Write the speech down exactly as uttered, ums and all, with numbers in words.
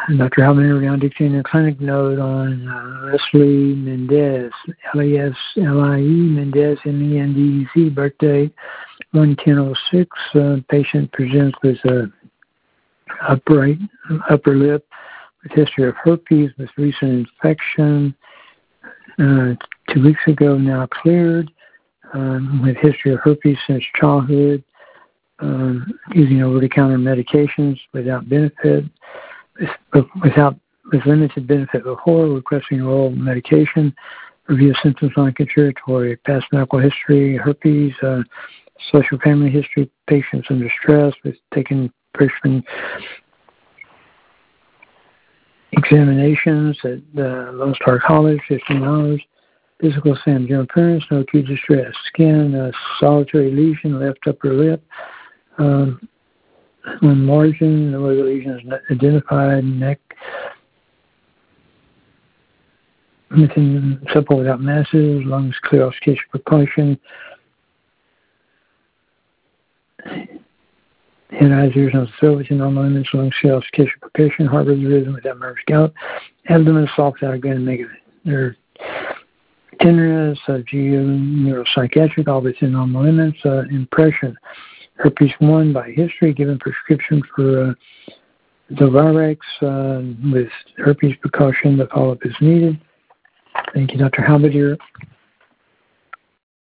Doctor Halbiner now dictating a clinic note on uh, Leslie Mendez, L E S L I E Mendez, M E N D E Z, birthday one ten oh six. Uh, patient presents with a upright upper lip with history of herpes with recent infection. Uh, two weeks ago, now cleared, um, with history of herpes since childhood, um, using over-the-counter medications without benefit, with, without with limited benefit before, requesting oral medication, review of symptoms non-contributory, past medical history, herpes, uh, social family history, patients under stress, with taking prescription examinations at uh, Lone Star College, fifteen hours. Physical exam, general appearance, no acute distress. Skin, uh, solitary lesion, left upper lip. Um, on margin, no other lesions identified. Neck, within supple without masses. Lungs clear off tissue precaution. Head, eyes, ears, nose, throat within normal limits. Lungs clear off tissue precaution. Heart rhythm without nervous gout. Abdomen soft without again negative. There tenderness, uh, neuropsychiatric, all within normal limits. Uh, impression, herpes one by history, given prescription for uh, Zovirax uh, with herpes precaution. The follow-up is needed. Thank you, Doctor Halbiner.